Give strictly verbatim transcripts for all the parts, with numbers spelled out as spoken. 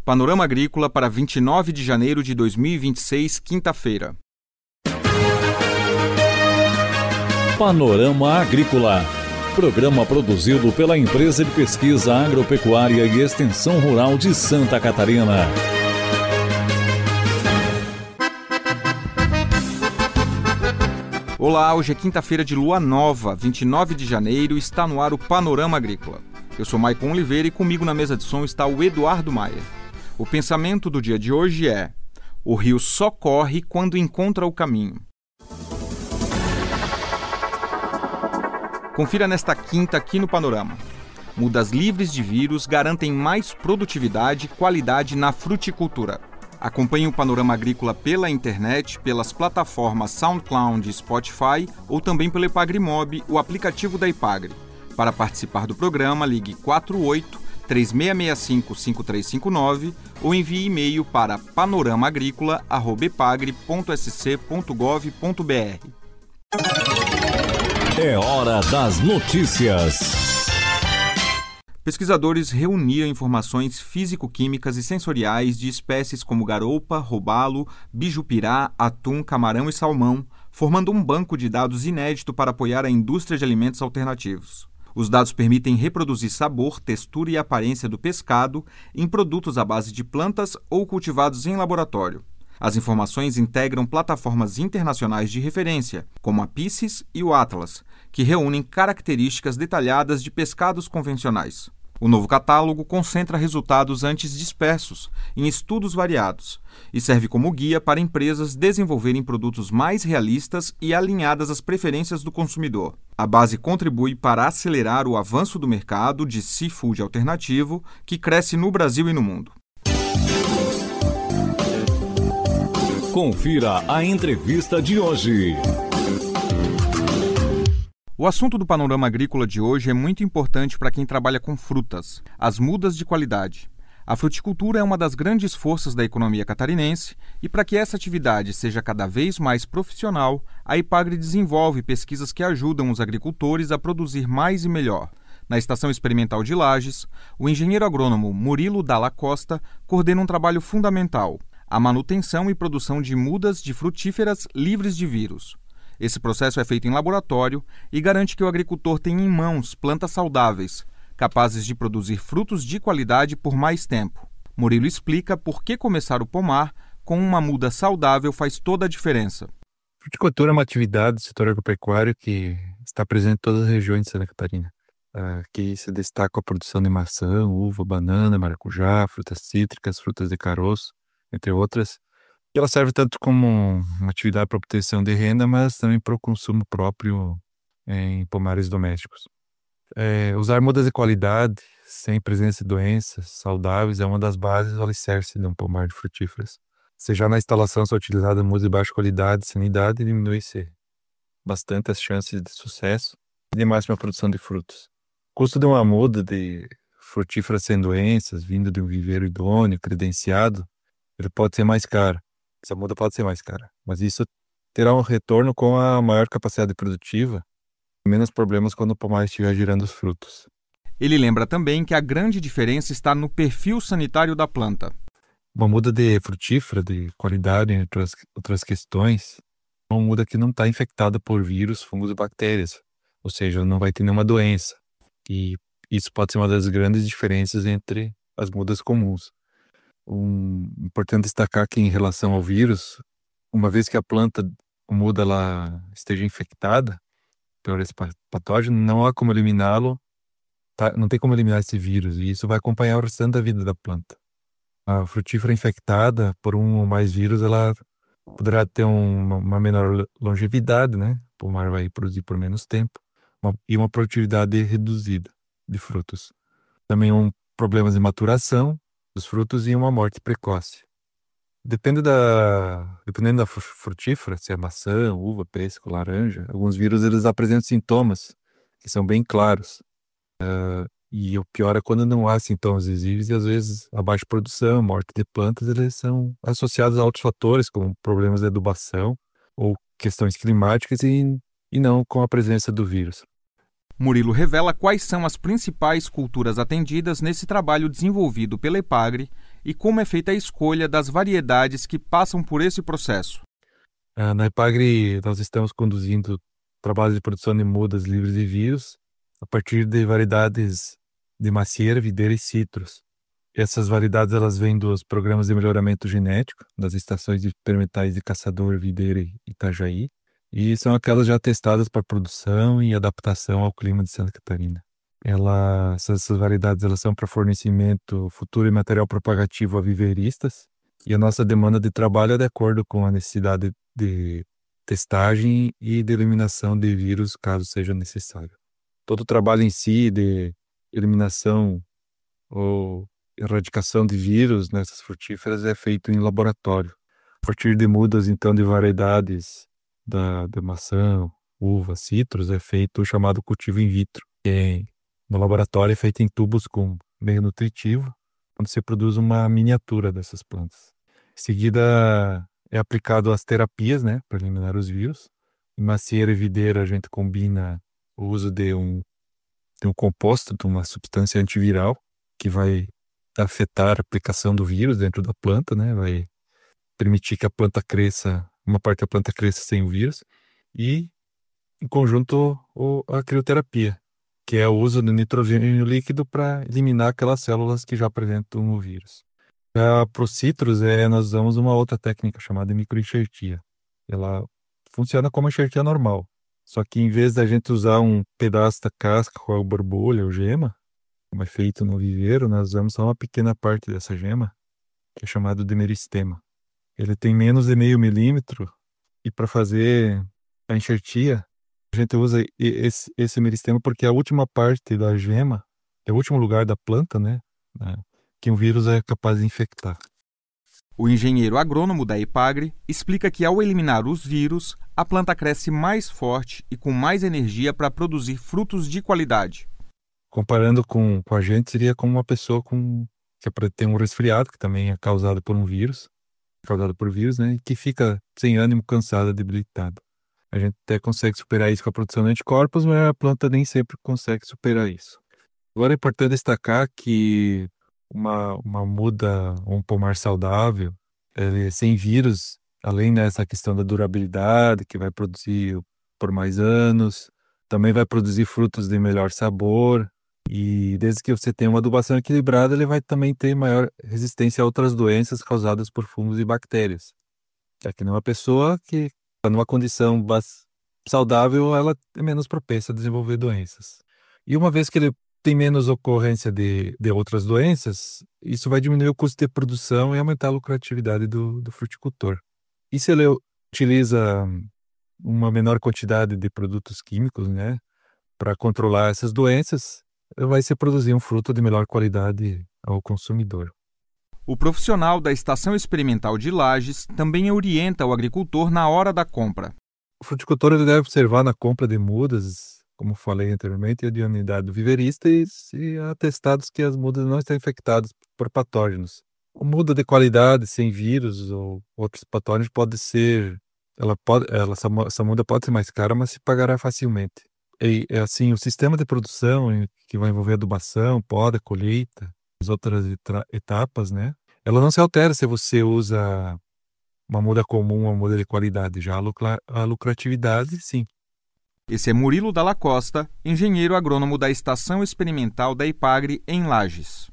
Panorama Agrícola para vinte e nove de janeiro de dois mil e vinte e seis, quinta-feira. Panorama Agrícola, programa produzido pela Empresa de Pesquisa Agropecuária e Extensão Rural de Santa Catarina. Olá, hoje é quinta-feira de lua nova, vinte e nove de janeiro, está no ar o Panorama Agrícola. Eu sou Maicon Oliveira e comigo na mesa de som está o Eduardo Maia. O pensamento do dia de hoje é: o rio só corre quando encontra o caminho. Confira nesta quinta aqui no Panorama. Mudas livres de vírus garantem mais produtividade e qualidade na fruticultura. Acompanhe o Panorama Agrícola pela internet, pelas plataformas SoundCloud e Spotify ou também pelo Epagrimob, o aplicativo da Epagri. Para participar do programa, ligue quatro oito, três seis seis cinco, cinco três cinco nove ou envie e-mail para panoramaagricola arroba epagri ponto s c ponto gov ponto b r. É hora das notícias. Pesquisadores reuniram informações físico-químicas e sensoriais de espécies como garoupa, robalo, bijupirá, atum, camarão e salmão, formando um banco de dados inédito para apoiar a indústria de alimentos alternativos. Os dados permitem reproduzir sabor, textura e aparência do pescado em produtos à base de plantas ou cultivados em laboratório. As informações integram plataformas internacionais de referência, como a Pisces e o Atlas, que reúnem características detalhadas de pescados convencionais. O novo catálogo concentra resultados antes dispersos, em estudos variados, e serve como guia para empresas desenvolverem produtos mais realistas e alinhadas às preferências do consumidor. A base contribui para acelerar o avanço do mercado de seafood alternativo, que cresce no Brasil e no mundo. Confira a entrevista de hoje. O assunto do Panorama Agrícola de hoje é muito importante para quem trabalha com frutas, as mudas de qualidade. A fruticultura é uma das grandes forças da economia catarinense e para que essa atividade seja cada vez mais profissional, a Epagri desenvolve pesquisas que ajudam os agricultores a produzir mais e melhor. Na Estação Experimental de Lages, o engenheiro agrônomo Murilo Dalla Costa coordena um trabalho fundamental: a manutenção e produção de mudas de frutíferas livres de vírus. Esse processo é feito em laboratório e garante que o agricultor tenha em mãos plantas saudáveis, capazes de produzir frutos de qualidade por mais tempo. Murilo explica por que começar o pomar com uma muda saudável faz toda a diferença. Fruticultura é uma atividade do setor agropecuário que está presente em todas as regiões de Santa Catarina. Aqui se destaca a produção de maçã, uva, banana, maracujá, frutas cítricas, frutas de caroço, entre outras. E ela serve tanto como uma atividade para obtenção de renda, mas também para o consumo próprio em pomares domésticos. É, usar mudas de qualidade, sem presença de doenças, saudáveis, é uma das bases do alicerce de um pomar de frutíferas. Se já na instalação são utilizadas mudas de baixa qualidade e sanidade, diminui-se bastante as chances de sucesso e de máxima produção de frutos. O custo de uma muda de frutífera sem doenças, vindo de um viveiro idôneo, credenciado, ele pode ser mais caro. Essa muda pode ser mais cara, mas isso terá um retorno com a maior capacidade produtiva e menos problemas quando o pomar estiver girando os frutos. Ele lembra também que a grande diferença está no perfil sanitário da planta. Uma muda de frutífera, de qualidade, entre outras, outras questões, é uma muda que não está infectada por vírus, fungos e bactérias, ou seja, não vai ter nenhuma doença. E isso pode ser uma das grandes diferenças entre as mudas comuns. Um, importante destacar que em relação ao vírus, uma vez que a planta muda ela esteja infectada por esse patógeno, não há como eliminá-lo, tá? Não tem como eliminar esse vírus, e isso vai acompanhar o restante da vida da planta. A frutífera infectada por um ou mais vírus, ela poderá ter uma, uma menor longevidade, né? O pomar vai produzir por menos tempo, uma, e uma produtividade reduzida de frutos. Também um problemas de maturação dos frutos e uma morte precoce. Depende da, dependendo da frutífera, se é maçã, uva, pêssego, laranja, alguns vírus eles apresentam sintomas que são bem claros. Uh, e o pior é quando não há sintomas visíveis e às vezes a baixa produção, morte de plantas, eles são associados a outros fatores, como problemas de adubação ou questões climáticas e, e não com a presença do vírus. Murilo revela quais são as principais culturas atendidas nesse trabalho desenvolvido pela Epagri e como é feita a escolha das variedades que passam por esse processo. Ah, na Epagri, nós estamos conduzindo trabalhos de produção de mudas livres de vírus a partir de variedades de macieira, videira e citros. Essas variedades elas vêm dos programas de melhoramento genético das estações experimentais de Caçador, Videira e Itajaí, e são aquelas já testadas para produção e adaptação ao clima de Santa Catarina. Ela, essas variedades elas são para fornecimento futuro e material propagativo a viveiristas, e a nossa demanda de trabalho é de acordo com a necessidade de testagem e de eliminação de vírus, caso seja necessário. Todo o trabalho em si de eliminação ou erradicação de vírus nessas frutíferas é feito em laboratório. A partir de mudas, então, de variedades da, da maçã, uva, citros, é feito o chamado cultivo in vitro, que é, no laboratório é feito em tubos com meio nutritivo, onde se produz uma miniatura dessas plantas. Em seguida, é aplicado as terapias, né, para eliminar os vírus. Em macieira e videira, a gente combina o uso de um, de um composto, de uma substância antiviral, que vai afetar a aplicação do vírus dentro da planta, né, vai permitir que a planta cresça, uma parte da planta cresça sem o vírus. E, em conjunto, o, a crioterapia, que é o uso do nitrogênio líquido para eliminar aquelas células que já apresentam o vírus. Para os citros, é, nós usamos uma outra técnica chamada microenxertia. Ela funciona como enxertia normal, só que em vez da gente usar um pedaço da casca com a borbulha ou gema, como é feito no viveiro, nós usamos só uma pequena parte dessa gema, que é chamado de meristema. Ele tem menos de meio milímetro, e para fazer a enxertia, a gente usa esse, esse meristema porque a última parte da gema, é o último lugar da planta, né, né que um vírus é capaz de infectar. O engenheiro agrônomo da Epagri explica que, ao eliminar os vírus, a planta cresce mais forte e com mais energia para produzir frutos de qualidade. Comparando com, com a gente, seria como uma pessoa com, que tem um resfriado, que também é causado por um vírus, causado por vírus, né, e que fica sem ânimo, cansada, debilitada. A gente até consegue superar isso com a produção de anticorpos, mas a planta nem sempre consegue superar isso. Agora é importante destacar que uma, uma muda, um pomar saudável, ele, sem vírus, além dessa questão da durabilidade, que vai produzir por mais anos, também vai produzir frutos de melhor sabor, e desde que você tenha uma adubação equilibrada, ele vai também ter maior resistência a outras doenças causadas por fungos e bactérias. É que numa pessoa que está numa condição saudável, ela é menos propensa a desenvolver doenças. E uma vez que ele tem menos ocorrência de, de outras doenças, isso vai diminuir o custo de produção e aumentar a lucratividade do, do fruticultor. E se ele utiliza uma menor quantidade de produtos químicos, né, para controlar essas doenças, vai se produzir um fruto de melhor qualidade ao consumidor. O profissional da Estação Experimental de Lages também orienta o agricultor na hora da compra. O fruticultor ele deve observar na compra de mudas, como falei anteriormente, a idoneidade do viveirista e se atestados que as mudas não estão infectadas por patógenos. A muda de qualidade, sem vírus ou outros patógenos, pode ser, ela pode, ela, essa, essa muda pode ser mais cara, mas se pagará facilmente. E, assim, o sistema de produção, que vai envolver adubação, poda, colheita, as outras etapas, né? Ela não se altera se você usa uma muda comum, uma muda de qualidade. Já a, lucra, a lucratividade, sim. Esse é Murilo Dalla Costa, engenheiro agrônomo da Estação Experimental da Epagri, em Lages.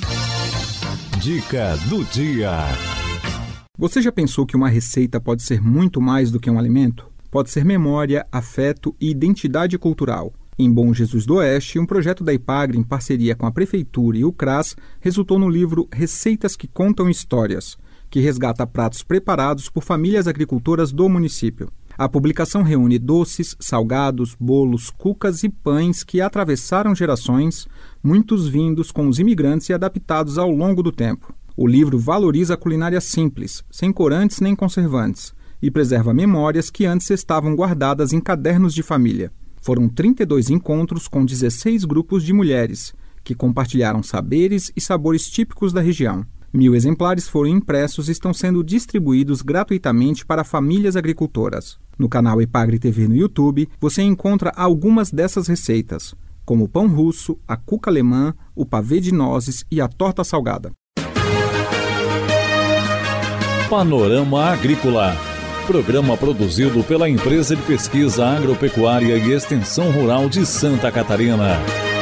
Dica do dia. Você já pensou que uma receita pode ser muito mais do que um alimento? Pode ser memória, afeto e identidade cultural. Em Bom Jesus do Oeste, um projeto da Epagri em parceria com a Prefeitura e o CRAS resultou no livro Receitas que Contam Histórias, que resgata pratos preparados por famílias agricultoras do município. A publicação reúne doces, salgados, bolos, cucas e pães que atravessaram gerações, muitos vindos com os imigrantes e adaptados ao longo do tempo. O livro valoriza a culinária simples, sem corantes nem conservantes, e preserva memórias que antes estavam guardadas em cadernos de família. Foram trinta e dois encontros com dezesseis grupos de mulheres, que compartilharam saberes e sabores típicos da região. Mil exemplares foram impressos e estão sendo distribuídos gratuitamente para famílias agricultoras. No canal Epagri T V no YouTube, você encontra algumas dessas receitas, como o pão russo, a cuca alemã, o pavê de nozes e a torta salgada. Panorama Agrícola, programa produzido pela Empresa de Pesquisa Agropecuária e Extensão Rural de Santa Catarina.